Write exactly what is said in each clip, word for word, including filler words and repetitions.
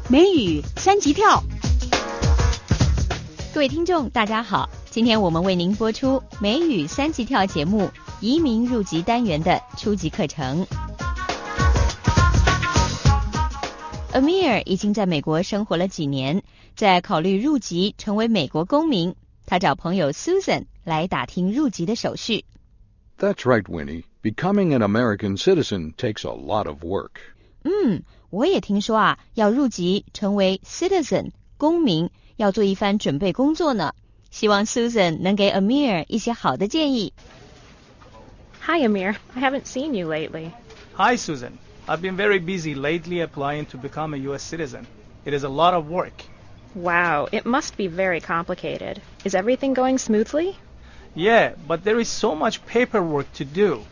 美语三级跳。 各位听众大家好，今天我们为您播出美语三级跳节目移民入籍单元的初级课程。Amir 已经在美国生活了几年，在考虑入籍成为美国公民，他找朋友 Susan 来打听入籍的手续。 That's right, Winnie. Becoming an American citizen takes a lot of work. 嗯，我也听说啊，要入籍成为 citizen 公民，要做一番准备工作呢。希望 Susan 能给 Amir 一些好的建议。 Hi, Amir. I haven't seen you lately. Hi, Susan. I've been very busy lately applying to become a U S citizen. It is a lot of work. Wow, it must be very complicated. Is everything going smoothly? Yeah, but there is so much paperwork to do.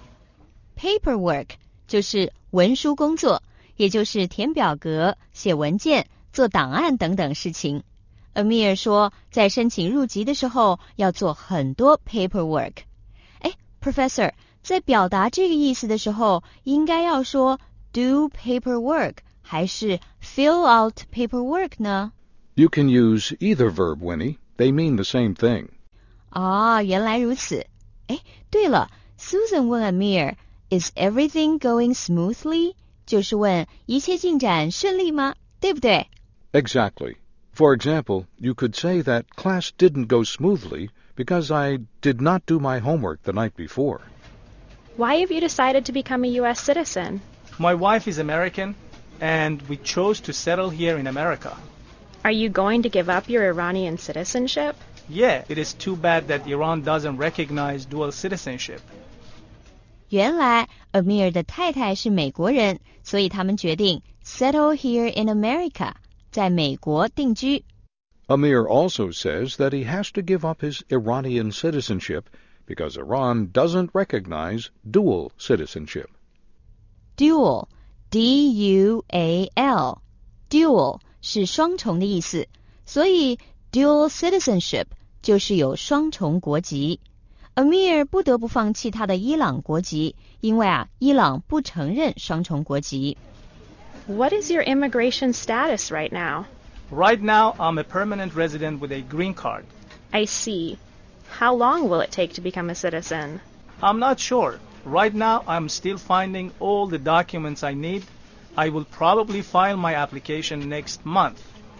Paperwork 就是文书工作，也就是填表格、写文件、做档案等等事情。Amir 说，在申请入籍的时候要做很多 paperwork。哎 ，Professor， 在表达这个意思的时候，应该要说 do paperwork 还是 fill out paperwork 呢？ You can use either verb, Winnie. They mean the same thing. 啊，原来如此。哎，对了 ，Susan 问 Amir，Is everything going smoothly？ 就是问一切进展顺利吗？对不对？ Exactly. For example, you could say that class didn't go smoothly because I did not do my homework the night before. Why have you decided to become a U S citizen? My wife is American, and we chose to settle here in America. Are you going to give up your Iranian citizenship? Yeah, it is too bad that Iran doesn't recognize dual citizenship. 原来 Amir 的太太是美国人，所以他们决定 settle here in America， 在美国定居。 Amir also says that he has to give up his Iranian citizenship because Iran doesn't recognize dual citizenship. Dual, D U A L, dual 是双重的意思，所以 dual citizenship 就是有双重国籍。Amir 不得不放弃他的伊朗国籍，因为啊，伊朗不承认双重国籍。 What is your immigration status right now? Right now, I'm a permanent resident with a green card. I see. How long will it take to become a citizen? I'm not sure. Right now, I'm still finding all the documents I need. I will probably file my application next month.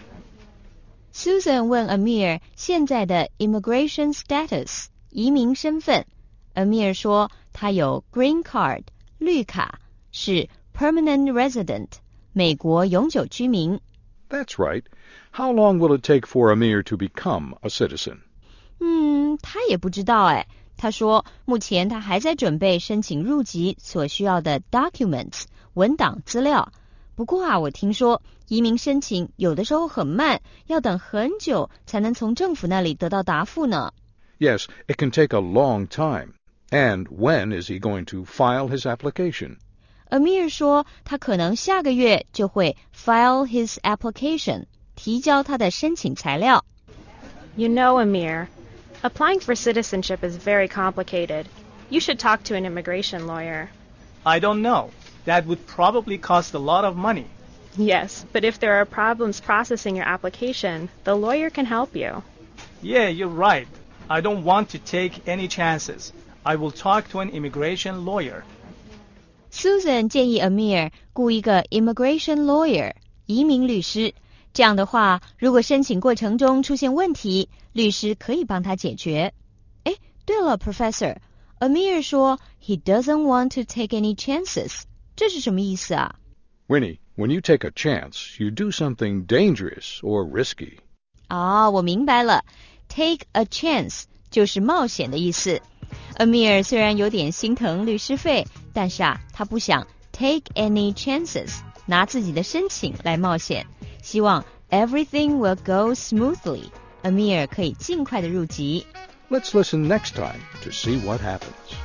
Susan 问 Amir 现在的 immigration status 移民身份。 Amir 说他有 green card 绿卡，是 permanent resident 美国永久居民。 That's right. How long will it take for Amir to become a citizen? 嗯，他也不知道哎。他说目前他还在准备申请入籍所需要的 documents 文档资料。不过啊，我听说移民申请有的时候很慢，要等很久才能从政府那里得到答复呢。 Yes, it can take a long time. And when is he going to file his application? Amir 说他可能下个月就会 file his application 提交他的申请材料。 You know, Amir, applying for citizenship is very complicated. You should talk to an immigration lawyer. I don't know. That would probably cost a lot of money. Yes, but if there are problems processing your application, the lawyer can help you. Yeah, you're right. I don't want to take any chances. I will talk to an immigration lawyer. Susan 建议 Amir 雇一个 immigration lawyer 移民律师，这样的话，如果申请过程中出现问题，律师可以帮他解决。诶，对了 Professor， Amir 说 he doesn't want to take any chances， 这是什么意思啊？ Winnie, when you take a chance, you do something dangerous or risky. 啊，我明白了 take a chance 就是冒险的意思。Amir 虽然有点心疼律师费，但是啊，他不想 take any chances 拿自己的申请来冒险，希望 everything will go smoothly Amir 可以尽快的入籍。 Let's listen next time to see what happens.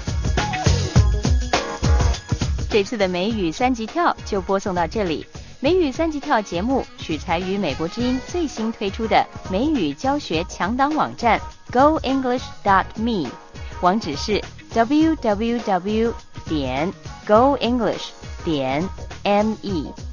这次的美语三级跳就播送到这里。美语三级跳节目取材于美国之音最新推出的美语教学强档网站 go english dot me， 网址是 double-u double-u double-u 点 go english 点 me。